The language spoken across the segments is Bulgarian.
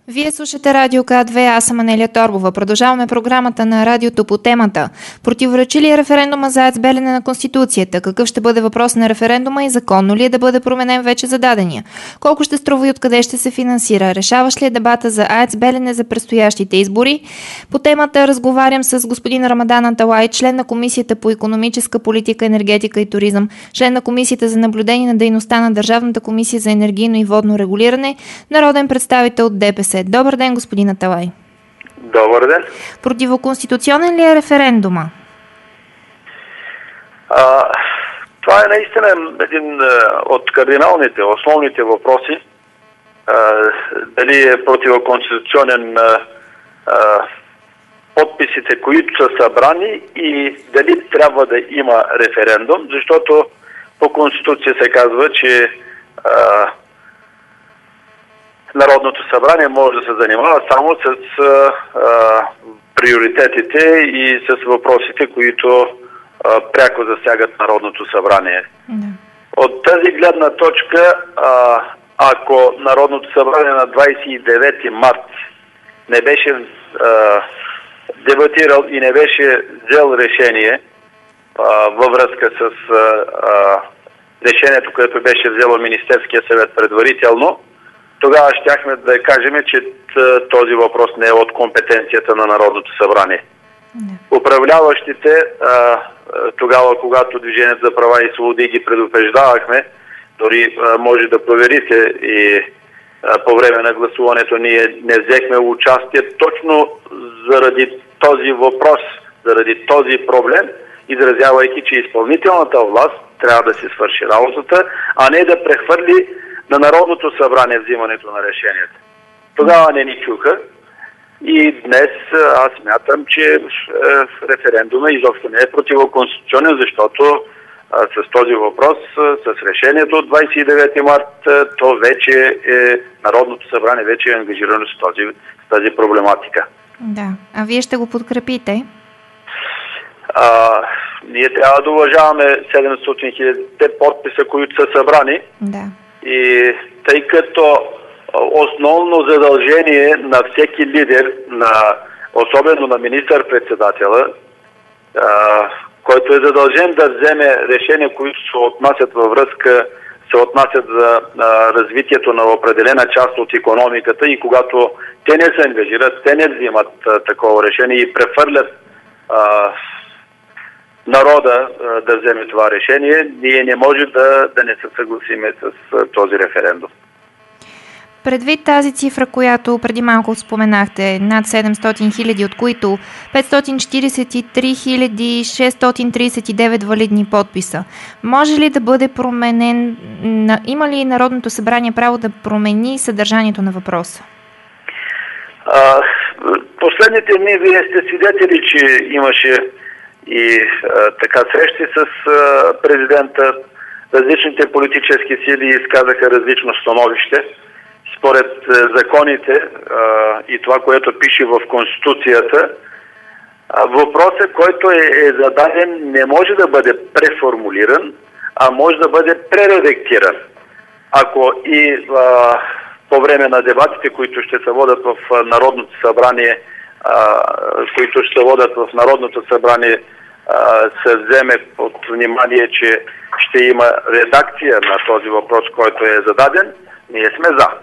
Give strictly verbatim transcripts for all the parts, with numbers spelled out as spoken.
Вие слушате Радио К две, аз съм Анелия Торбова. Продължаваме програмата на радиото по темата. Противоречи ли е референдума за АЕЦ Белене на Конституцията? Какъв ще бъде въпрос на референдума и законно ли е да бъде променен вече зададения? Колко ще струва и откъде ще се финансира? Решаваш ли е дебата за АЕЦ Белене за предстоящите избори? По темата разговарям с господин Рамадан Аталай, член на Комисията по икономическа политика, енергетика и туризъм, член на Комисията за наблюдение на дейността на Държавната комисия за енергийно и водно регулиране, народен представител от ДПС. Добър ден, господин Аталай. Добър ден. Противоконституционен ли е референдума? А, това е наистина един от кардиналните, основните въпроси. А, дали е противоконституционен а, а, подписите, които са събрани, и дали трябва да има референдум, защото по Конституция се казва, че а, Народното събрание може да се занимава само с а, а, приоритетите и с въпросите, които а, пряко засягат Народното събрание. Да. От тази гледна точка, а, ако Народното събрание на двадесет и девети март не беше а, дебатирал и не беше взел решение а, във връзка с а, а, решението, което беше взело Министерския съвет предварително, тогава щяхме да кажем, че този въпрос не е от компетенцията на Народното събрание. Не. Управляващите, а, тогава, когато Движението за права и свободи ги предупреждавахме, дори а, може да проверите, и а, по време на гласуването ние не взехме участие точно заради този въпрос, заради този проблем, изразявайки, че изпълнителната власт трябва да си свърши работата, а не да прехвърли на Народното събрание взимането на решенията. Тогава не ни чуха и днес аз смятам, че референдума изобщо не е противоконституционен, защото с този въпрос, с решението от двадесет и девети март, то вече е, Народното събрание вече е ангажирано с, този, с тази проблематика. Да. А вие ще го подкрепите? А, ние трябва да уважаваме седемстотин хиляди подписа, които са събрани. Да. И тъй като основно задължение на всеки лидер, на, особено на министър-председателя, а, който е задължен да вземе решения, които се отнасят във връзка, се отнасят за а, развитието на определена част от икономиката, и когато те не се ангажират, те не взимат а, такова решение и прехвърлят а, народа а, да вземе това решение, ние не може да, да не се съгласиме с а, този референдум. Предвид тази цифра, която преди малко споменахте, над седемстотин хиляди, от които петстотин четиридесет и три хиляди шестстотин тридесет и девет валидни подписа, може ли да бъде променен, има ли Народното събрание право да промени съдържанието на въпроса? А, последните дни вие сте свидетели, че имаше и а, така срещи с а, президента. Различните политически сили изказаха различно становище. Според а, законите а, и това, което пише в Конституцията, а, въпросът, който е, е зададен, не може да бъде преформулиран, а може да бъде прередактиран. Ако и а, по време на дебатите, които ще се водят в Народното събрание, а, които ще се водят в Народното събрание, а, се вземе под внимание, че ще има редакция на този въпрос, който е зададен, ние сме за.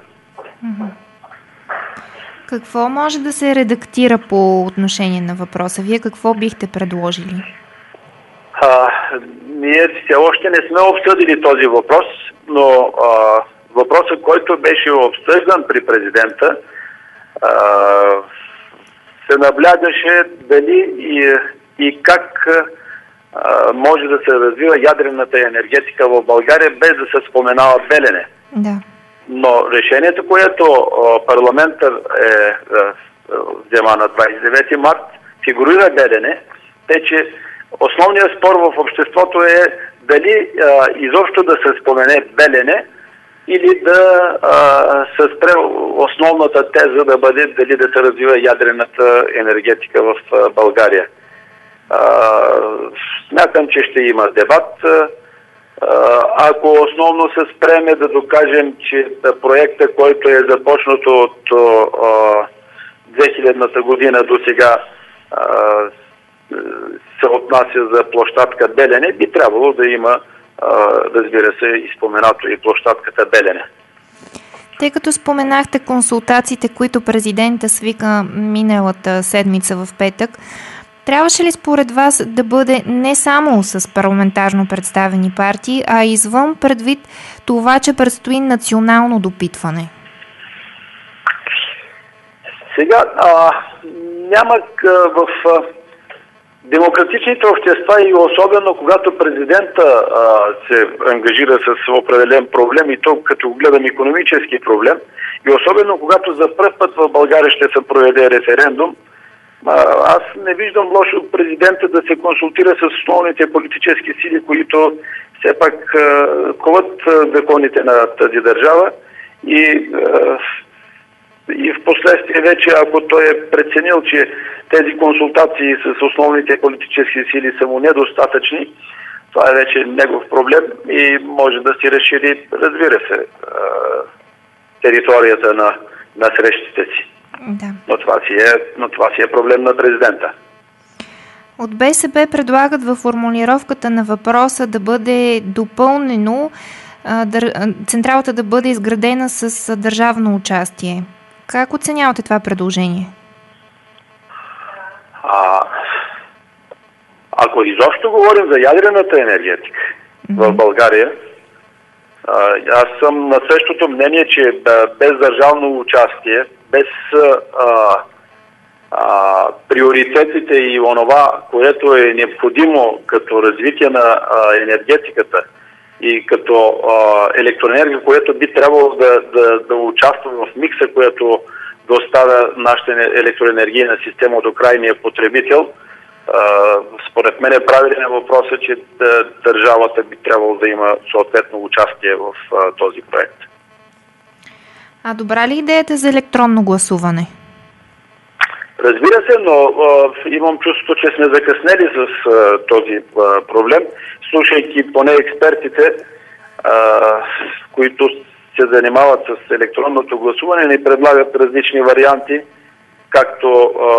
Какво може да се редактира по отношение на въпроса? Вие какво бихте предложили? А, ние все още не сме обсъдили този въпрос, но а, въпросът, който беше обсъждан при президента, а, се наблягаше дали и, и как а, може да се развива ядрената енергетика в България, без да се споменава Белене. Да. Но решението, което а, парламентът е а, взема на двадесет и девети март, фигурира Белене, тъй че основният спор в обществото е дали а, изобщо да се спомене Белене, или да а, се спре основната теза да бъде дали да се развива ядрената енергетика в а, България. А, смятам, че ще има дебат. Ако основно се спреме да докажем, че проекта, който е започнат от две хилядната година до сега, се отнася за площадка Белене, би трябвало да има, разбира се, и споменато и площадката Белене. Тъй като споменахте консултациите, които президента свика миналата седмица в петък, трябваше ли според вас да бъде не само с парламентарно представени партии, а извън, предвид това, че предстои национално допитване? Сега, а, няма в а, демократичните общества и особено когато президента а, се ангажира с определен проблем, и то като гледам икономически проблем, и особено когато за пръв път в България ще се проведе референдум, аз не виждам лошо президента да се консултира с основните политически сили, които все пак коват законите на тази държава, и, и в последствие вече, ако той е преценил, че тези консултации с основните политически сили са му недостатъчни, това е вече негов проблем и може да си разшири, разбира се, територията на, на срещите си. Да. Но, това си е, но това си е проблем на президента. От БСП предлагат във формулировката на въпроса да бъде допълнено, а, дър... централата да бъде изградена с държавно участие. Как оценявате това предложение? А, ако изобщо говорим за ядрената енергетика mm-hmm. в България, а, аз съм на същото мнение, че без държавно участие, без а, а, приоритетите и онова, което е необходимо като развитие на а, енергетиката и като а, електроенергия, което би трябвало да, да, да участва в микса, което доставя нашата електроенергийна система до крайния потребител, а, според мен е правилен въпрос, че държавата би трябвало да има съответно участие в а, този проект. А добра ли идеята за електронно гласуване? Разбира се, но а, имам чувството, че сме закъснели с а, този а, проблем, слушайки поне експертите, а, които се занимават с електронното гласуване, ни предлагат различни варианти, както а,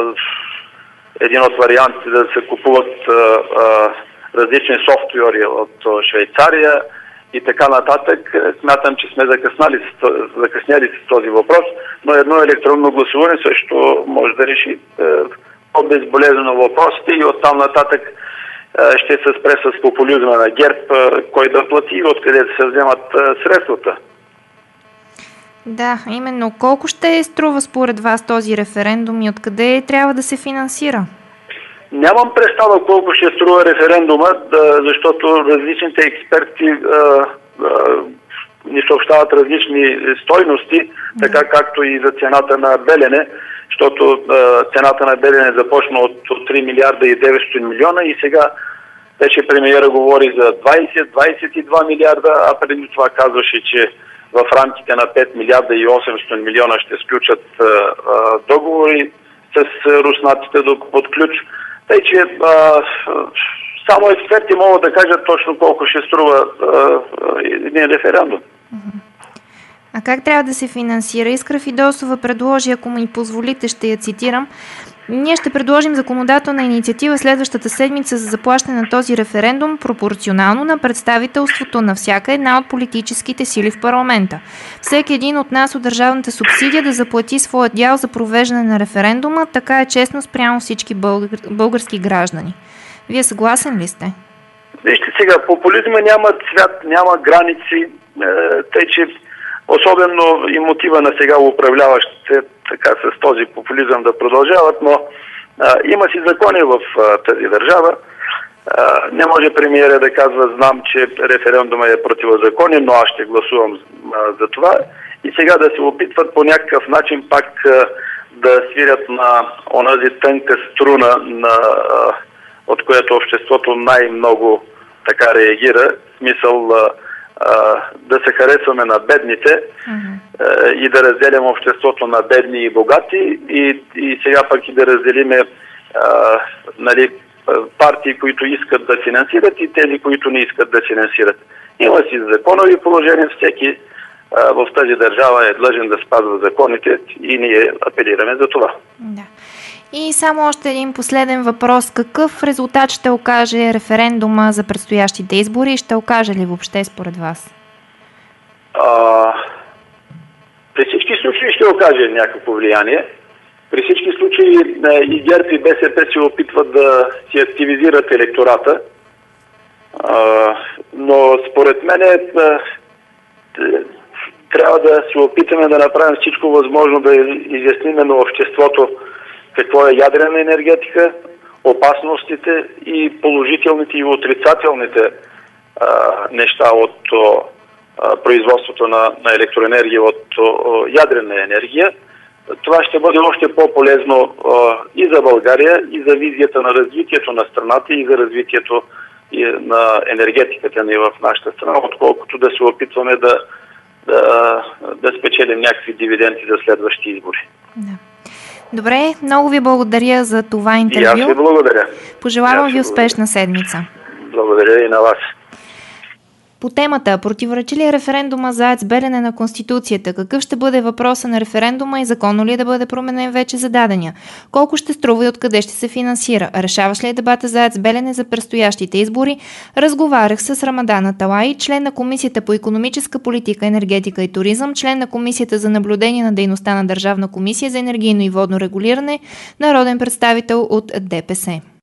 един от вариантите да се купуват а, а, различни софтуери от Швейцария и така нататък. Смятам, че сме закъснали, закъсняли с този въпрос, но едно електронно гласуване също може да реши е, по-безболезнено въпросите и оттам нататък е, ще се спре с популизма на ГЕРБ, е, кой да плати и откъде да се вземат е, средствата. Да, именно. Колко ще струва според вас този референдум и откъде трябва да се финансира? Нямам представа колко ще струва референдума, да, защото различните експерти а, а, ни съобщават различни стойности, така както и за цената на Белене, защото а, цената на Белене започна от, от три милиарда и деветстотин милиона и сега вече премиера говори за двайсет до двайсет и два милиарда, а преди това казваше, че в рамките на пет милиарда и осемстотин милиона ще сключат а, а, договори с руснаците под ключ. Тъй, че а, само експерти могат да кажат точно колко ще струва един референдум. А как трябва да се финансира? Искра Фидосова предложи, ако ми позволите, ще я цитирам. Ние ще предложим законодателна инициатива следващата седмица за заплащане на този референдум пропорционално на представителството на всяка една от политическите сили в парламента. Всеки един от нас от държавната субсидия да заплати своя дял за провеждане на референдума, така е честно спрямо всички българ... български граждани. Вие съгласен ли сте? Вижте сега, популизма няма цвят, няма граници, тъй че особено и мотива на сега управляващите така с този популизъм да продължават, но а, има си закони в а, тази държава. А, не може премиера да казва, знам, че референдума е противозаконен, но аз ще гласувам а, за това. И сега да се опитват по някакъв начин пак а, да свирят на онази тънка струна, на, а, от която обществото най-много така реагира. В смисъл а, да се харесваме на бедните uh-huh. и да разделим обществото на бедни и богати и, и сега пък и да разделиме а, нали, партии, които искат да финансират и тези, които не искат да финансират. Има си законови положения, всеки в тази държава е длъжен да спазва законите и ние апелираме за това. Да. И само още един последен въпрос. Какъв резултат ще окаже референдума за предстоящите избори и ще окаже ли въобще според вас? А, при всички случаи ще окаже някакво влияние. При всички случаи и ГЕРБ и БСП се опитват да си активизират електората. А, но според мен е, трябва да се опитаме да направим всичко възможно да изясним на обществото какво е ядрена енергетика, опасностите и положителните и отрицателните а, неща от а, производството на, на електроенергия от а, ядрена енергия. Това ще бъде още по-полезно а, и за България, и за визията на развитието на страната, и за развитието и на енергетиката ни в нашата страна, отколкото да се опитваме да, да, да спечелим някакви дивиденти за следващи избори. Да. Добре, много ви благодаря за това интервю. И аз ви благодаря. Пожелавам ви успешна седмица. Благодаря и на вас. По темата, противоречи ли е референдума за АЕЦ Белене на Конституцията? Какъв ще бъде въпроса на референдума и законно ли е да бъде променен вече зададения? Колко ще струва и откъде ще се финансира? Решаваш ли е дебата за АЕЦ Белене за предстоящите избори? Разговарях с Рамадан Аталай, член на Комисията по икономическа политика, енергетика и туризъм, член на Комисията за наблюдение на дейността на Държавна комисия за енергийно и водно регулиране, народен представител от ДПС.